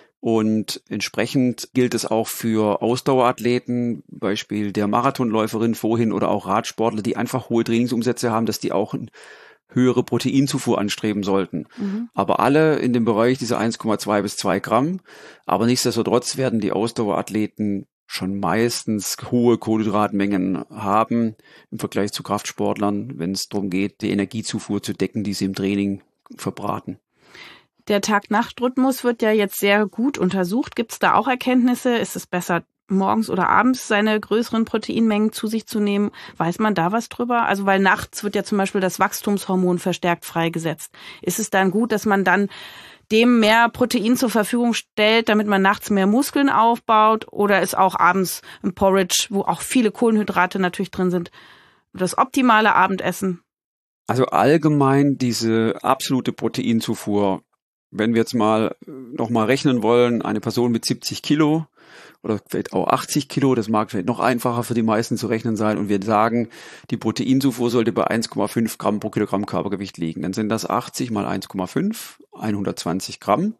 Und entsprechend gilt es auch für Ausdauerathleten, Beispiel der Marathonläuferin vorhin oder auch Radsportler, die einfach hohe Trainingsumsätze haben, dass die auch eine höhere Proteinzufuhr anstreben sollten. Mhm. Aber alle in dem Bereich dieser eins Komma zwei bis zwei Gramm. Aber nichtsdestotrotz werden die Ausdauerathleten schon meistens hohe Kohlenhydratmengen haben im Vergleich zu Kraftsportlern, wenn es darum geht, die Energiezufuhr zu decken, die sie im Training verbraten. Der Tag-Nacht-Rhythmus wird ja jetzt sehr gut untersucht. Gibt es da auch Erkenntnisse? Ist es besser, morgens oder abends seine größeren Proteinmengen zu sich zu nehmen? Weiß man da was drüber? Also weil nachts wird ja zum Beispiel das Wachstumshormon verstärkt freigesetzt. Ist es dann gut, dass man dann dem mehr Protein zur Verfügung stellt, damit man nachts mehr Muskeln aufbaut? Oder ist auch abends ein Porridge, wo auch viele Kohlenhydrate natürlich drin sind, das optimale Abendessen? Also allgemein diese absolute Proteinzufuhr. Wenn wir jetzt mal nochmal rechnen wollen, eine Person mit siebzig Kilo oder vielleicht auch achtzig Kilo, das mag vielleicht noch einfacher für die meisten zu rechnen sein, und wir sagen, die Proteinzufuhr sollte bei eins Komma fünf Gramm pro Kilogramm Körpergewicht liegen. Dann sind das achtzig mal eins Komma fünf, hundertzwanzig Gramm.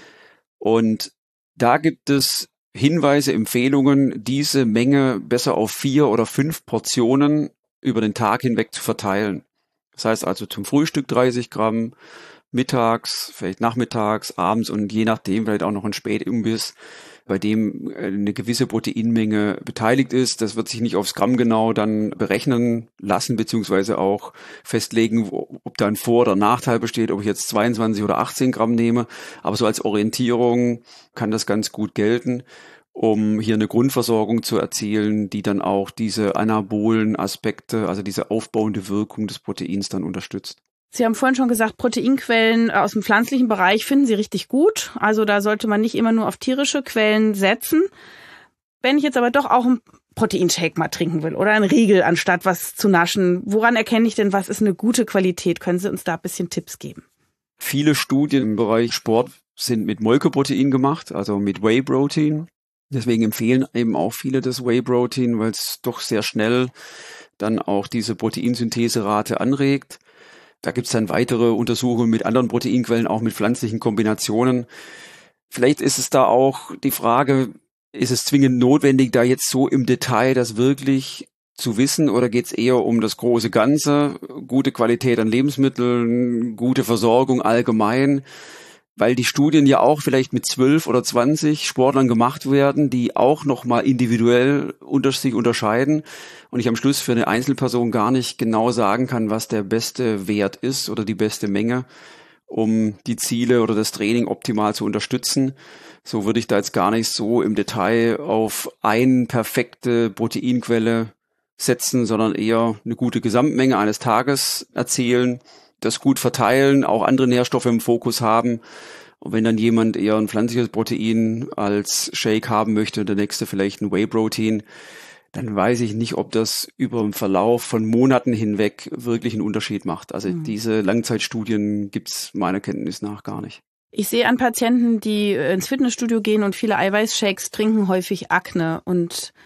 Und da gibt es Hinweise, Empfehlungen, diese Menge besser auf vier oder fünf Portionen über den Tag hinweg zu verteilen. Das heißt also zum Frühstück dreißig Gramm, mittags, vielleicht nachmittags, abends und je nachdem vielleicht auch noch ein Spätimbiss, bei dem eine gewisse Proteinmenge beteiligt ist. Das wird sich nicht aufs Gramm genau dann berechnen lassen, beziehungsweise auch festlegen, ob da ein Vor- oder Nachteil besteht, ob ich jetzt zweiundzwanzig oder achtzehn Gramm nehme. Aber so als Orientierung kann das ganz gut gelten, um hier eine Grundversorgung zu erzielen, die dann auch diese anabolen Aspekte, also diese aufbauende Wirkung des Proteins dann unterstützt. Sie haben vorhin schon gesagt, Proteinquellen aus dem pflanzlichen Bereich finden Sie richtig gut. Also da sollte man nicht immer nur auf tierische Quellen setzen. Wenn ich jetzt aber doch auch einen Proteinshake mal trinken will oder einen Riegel, anstatt was zu naschen, woran erkenne ich denn, was ist eine gute Qualität? Können Sie uns da ein bisschen Tipps geben? Viele Studien im Bereich Sport sind mit Molkeprotein gemacht, also mit Whey-Protein. Deswegen empfehlen eben auch viele das Whey-Protein, weil es doch sehr schnell dann auch diese Proteinsyntheserate anregt. Da gibt es dann weitere Untersuchungen mit anderen Proteinquellen, auch mit pflanzlichen Kombinationen. Vielleicht ist es da auch die Frage, ist es zwingend notwendig, da jetzt so im Detail das wirklich zu wissen, oder geht es eher um das große Ganze, gute Qualität an Lebensmitteln, gute Versorgung allgemein? Weil die Studien ja auch vielleicht mit zwölf oder zwanzig Sportlern gemacht werden, die auch nochmal individuell unter sich unterscheiden und ich am Schluss für eine Einzelperson gar nicht genau sagen kann, was der beste Wert ist oder die beste Menge, um die Ziele oder das Training optimal zu unterstützen. So würde ich da jetzt gar nicht so im Detail auf eine perfekte Proteinquelle setzen, sondern eher eine gute Gesamtmenge eines Tages erzielen, das gut verteilen, auch andere Nährstoffe im Fokus haben. Und wenn dann jemand eher ein pflanzliches Protein als Shake haben möchte, der nächste vielleicht ein Whey-Protein, dann weiß ich nicht, ob das über den Verlauf von Monaten hinweg wirklich einen Unterschied macht. Also mhm. diese Langzeitstudien gibt's meiner Kenntnis nach gar nicht. Ich sehe an Patienten, die ins Fitnessstudio gehen und viele Eiweißshakes trinken, häufig Akne. Und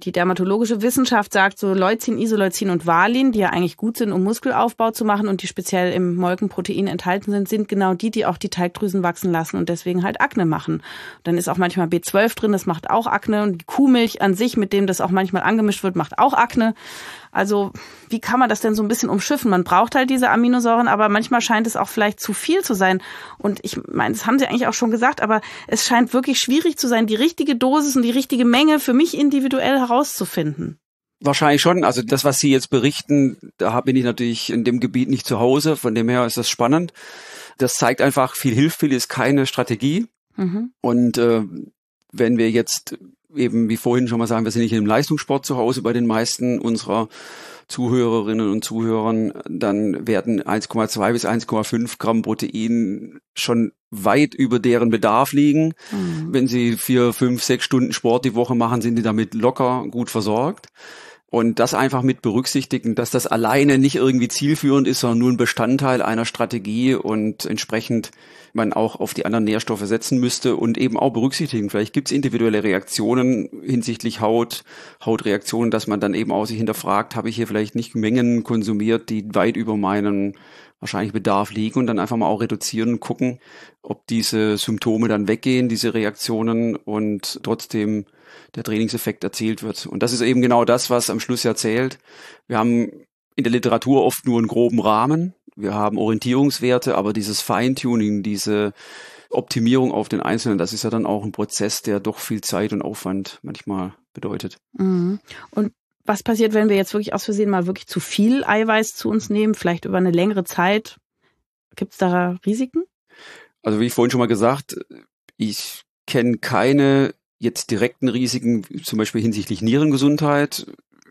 Die dermatologische Wissenschaft sagt so, Leucin, Isoleucin und Valin, die ja eigentlich gut sind, um Muskelaufbau zu machen und die speziell im Molkenprotein enthalten sind, sind genau die, die auch die Teigdrüsen wachsen lassen und deswegen halt Akne machen. Dann ist auch manchmal B zwölf drin, das macht auch Akne und die Kuhmilch an sich, mit dem das auch manchmal angemischt wird, macht auch Akne. Also wie kann man das denn so ein bisschen umschiffen? Man braucht halt diese Aminosäuren, aber manchmal scheint es auch vielleicht zu viel zu sein. Und ich meine, das haben Sie eigentlich auch schon gesagt, aber es scheint wirklich schwierig zu sein, die richtige Dosis und die richtige Menge für mich individuell herauszufinden. Wahrscheinlich schon. Also das, was Sie jetzt berichten, da bin ich natürlich in dem Gebiet nicht zu Hause. Von dem her ist das spannend. Das zeigt einfach, viel hilft, viel ist keine Strategie. Mhm. Und äh, wenn wir jetzt eben, wie vorhin schon mal sagen, wir sind nicht im Leistungssport zu Hause bei den meisten unserer Zuhörerinnen und Zuhörern, dann werden eins Komma zwei bis eins Komma fünf Gramm Protein schon weit über deren Bedarf liegen. Mhm. Wenn sie vier, fünf, sechs Stunden Sport die Woche machen, sind die damit locker gut versorgt. Und das einfach mit berücksichtigen, dass das alleine nicht irgendwie zielführend ist, sondern nur ein Bestandteil einer Strategie und entsprechend man auch auf die anderen Nährstoffe setzen müsste und eben auch berücksichtigen. Vielleicht gibt es individuelle Reaktionen hinsichtlich Haut, Hautreaktionen, dass man dann eben auch sich hinterfragt, habe ich hier vielleicht nicht Mengen konsumiert, die weit über meinen wahrscheinlich Bedarf liegen und dann einfach mal auch reduzieren und gucken, ob diese Symptome dann weggehen, diese Reaktionen und trotzdem der Trainingseffekt erzielt wird. Und das ist eben genau das, was am Schluss ja zählt. Wir haben in der Literatur oft nur einen groben Rahmen. Wir haben Orientierungswerte, aber dieses Feintuning, diese Optimierung auf den Einzelnen, das ist ja dann auch ein Prozess, der doch viel Zeit und Aufwand manchmal bedeutet. Mhm. Und was passiert, wenn wir jetzt wirklich aus Versehen mal wirklich zu viel Eiweiß zu uns nehmen, vielleicht über eine längere Zeit? Gibt es da Risiken? Also wie ich vorhin schon mal gesagt, ich kenne keine jetzt direkten Risiken, zum Beispiel hinsichtlich Nierengesundheit.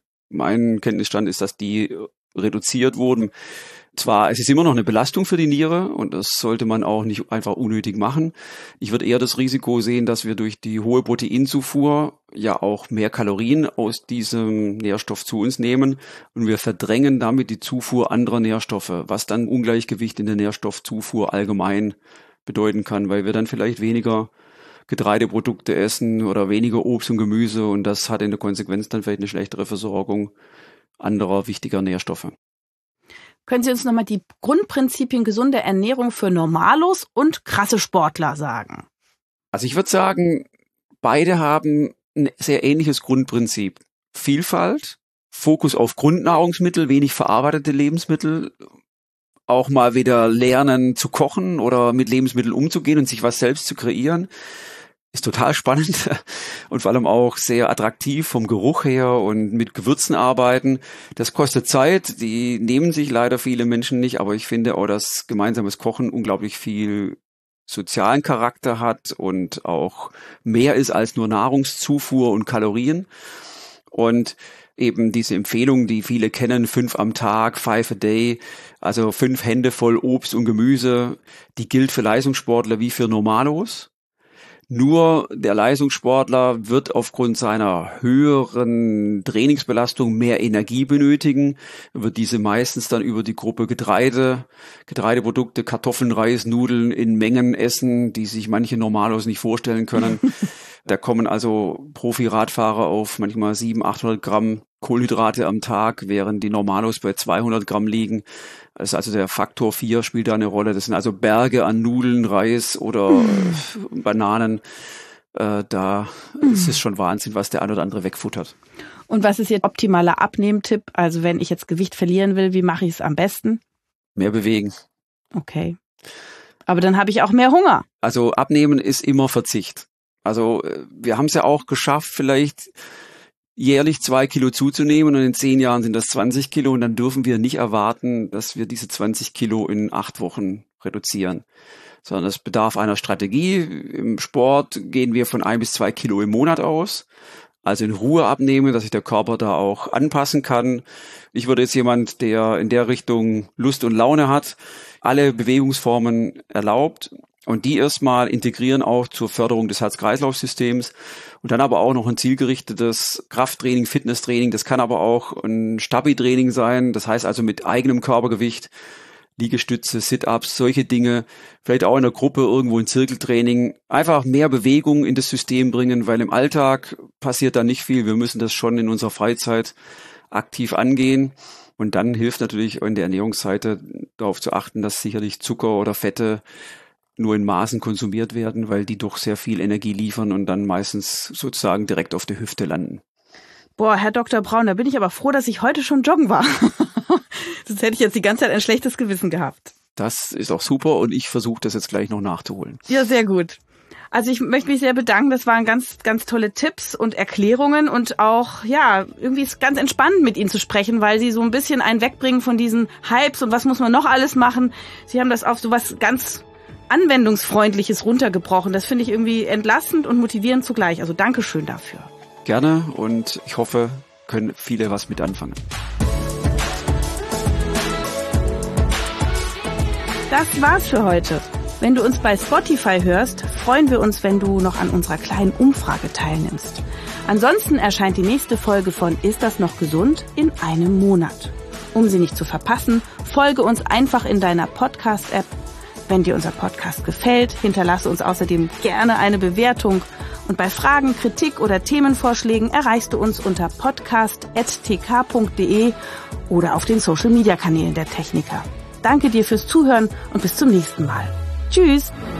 Mein Kenntnisstand ist, dass die reduziert wurden. Zwar, es ist immer noch eine Belastung für die Niere und das sollte man auch nicht einfach unnötig machen. Ich würde eher das Risiko sehen, dass wir durch die hohe Proteinzufuhr ja auch mehr Kalorien aus diesem Nährstoff zu uns nehmen und wir verdrängen damit die Zufuhr anderer Nährstoffe, was dann Ungleichgewicht in der Nährstoffzufuhr allgemein bedeuten kann, weil wir dann vielleicht weniger Getreideprodukte essen oder weniger Obst und Gemüse und das hat in der Konsequenz dann vielleicht eine schlechtere Versorgung anderer wichtiger Nährstoffe. Können Sie uns nochmal die Grundprinzipien gesunder Ernährung für Normalos und krasse Sportler sagen? Also ich würde sagen, beide haben ein sehr ähnliches Grundprinzip. Vielfalt, Fokus auf Grundnahrungsmittel, wenig verarbeitete Lebensmittel, auch mal wieder lernen zu kochen oder mit Lebensmitteln umzugehen und sich was selbst zu kreieren. Ist total spannend und vor allem auch sehr attraktiv vom Geruch her und mit Gewürzen arbeiten. Das kostet Zeit, die nehmen sich leider viele Menschen nicht, aber ich finde auch, dass gemeinsames Kochen unglaublich viel sozialen Charakter hat und auch mehr ist als nur Nahrungszufuhr und Kalorien. Und eben diese Empfehlung, die viele kennen, fünf am Tag, five a day, also fünf Hände voll Obst und Gemüse, die gilt für Leistungssportler wie für Normalos. Nur der Leistungssportler wird aufgrund seiner höheren Trainingsbelastung mehr Energie benötigen, wird diese meistens dann über die Gruppe Getreide, Getreideprodukte, Kartoffeln, Reis, Nudeln in Mengen essen, die sich manche Normalos nicht vorstellen können. Da kommen also Profi-Radfahrer auf manchmal siebenhundert, achthundert Gramm Kohlenhydrate am Tag, während die Normalos bei zweihundert Gramm liegen. Das ist also der Faktor vier spielt da eine Rolle. Das sind also Berge an Nudeln, Reis oder mm. Bananen. Äh, da mm. ist es schon Wahnsinn, was der ein oder andere wegfuttert. Und was ist Ihr optimaler Abnehmtipp? Also wenn ich jetzt Gewicht verlieren will, wie mache ich es am besten? Mehr bewegen. Okay. Aber dann habe ich auch mehr Hunger. Also abnehmen ist immer Verzicht. Also wir haben es ja auch geschafft, vielleicht jährlich zwei Kilo zuzunehmen und in zehn Jahren sind das zwanzig Kilo und dann dürfen wir nicht erwarten, dass wir diese zwanzig Kilo in acht Wochen reduzieren, sondern es bedarf einer Strategie. Im Sport gehen wir von ein bis zwei Kilo im Monat aus, also in Ruhe abnehmen, dass sich der Körper da auch anpassen kann. Ich würde jetzt jemand, der in der Richtung Lust und Laune hat, alle Bewegungsformen erlaubt und die erstmal integrieren auch zur Förderung des Herz-Kreislauf-Systems und dann aber auch noch ein zielgerichtetes Krafttraining, Fitnesstraining. Das kann aber auch ein Stabi-Training sein, das heißt also mit eigenem Körpergewicht. Liegestütze, Sit-Ups, solche Dinge, vielleicht auch in der Gruppe irgendwo ein Zirkeltraining, einfach mehr Bewegung in das System bringen, weil im Alltag passiert da nicht viel. Wir müssen das schon in unserer Freizeit aktiv angehen. Und dann hilft natürlich in der Ernährungsseite darauf zu achten, dass sicherlich Zucker oder Fette nur in Maßen konsumiert werden, weil die doch sehr viel Energie liefern und dann meistens sozusagen direkt auf der Hüfte landen. Boah, Herr Doktor Braun, da bin ich aber froh, dass ich heute schon joggen war. Sonst hätte ich jetzt die ganze Zeit ein schlechtes Gewissen gehabt. Das ist auch super und ich versuche das jetzt gleich noch nachzuholen. Ja, sehr gut. Also ich möchte mich sehr bedanken. Das waren ganz, ganz tolle Tipps und Erklärungen und auch, ja, irgendwie ist es ganz entspannend mit Ihnen zu sprechen, weil Sie so ein bisschen einen wegbringen von diesen Hypes und was muss man noch alles machen. Sie haben das auf so was ganz Anwendungsfreundliches runtergebrochen. Das finde ich irgendwie entlastend und motivierend zugleich. Also Dankeschön dafür. Gerne und ich hoffe, können viele was mit anfangen. Das war's für heute. Wenn du uns bei Spotify hörst, freuen wir uns, wenn du noch an unserer kleinen Umfrage teilnimmst. Ansonsten erscheint die nächste Folge von Ist das noch gesund? In einem Monat. Um sie nicht zu verpassen, folge uns einfach in deiner Podcast-App. Wenn dir unser Podcast gefällt, hinterlasse uns außerdem gerne eine Bewertung. Und bei Fragen, Kritik oder Themenvorschlägen erreichst du uns unter podcast at t k punkt d e oder auf den Social-Media-Kanälen der Techniker. Danke dir fürs Zuhören und bis zum nächsten Mal. Tschüss!